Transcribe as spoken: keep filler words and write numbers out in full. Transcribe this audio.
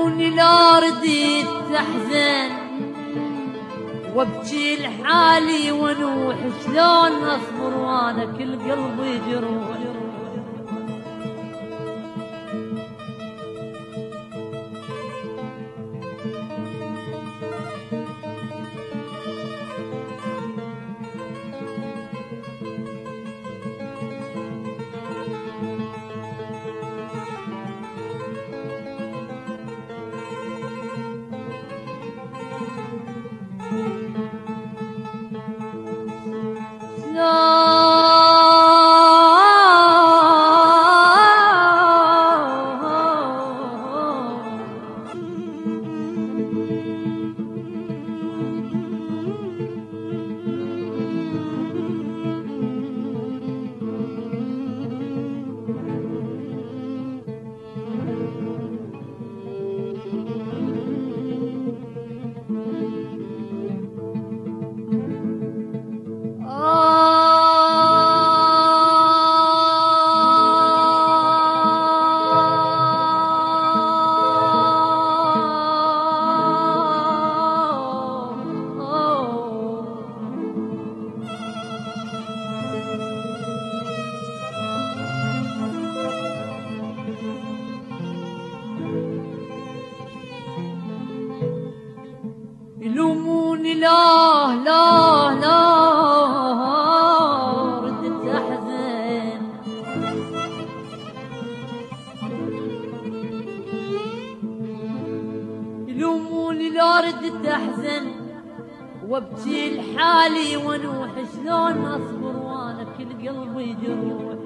يلوموني لا رديت تحزن وابكي لحالي ونوح شلون اصبر وانا كل قلبي جروح. يلوموني لا لا لا ردت أحزن يلوموني لا ردت أحزن وابكي لحالي ونوح شلون أصبر وأنا كل قلبي جروح.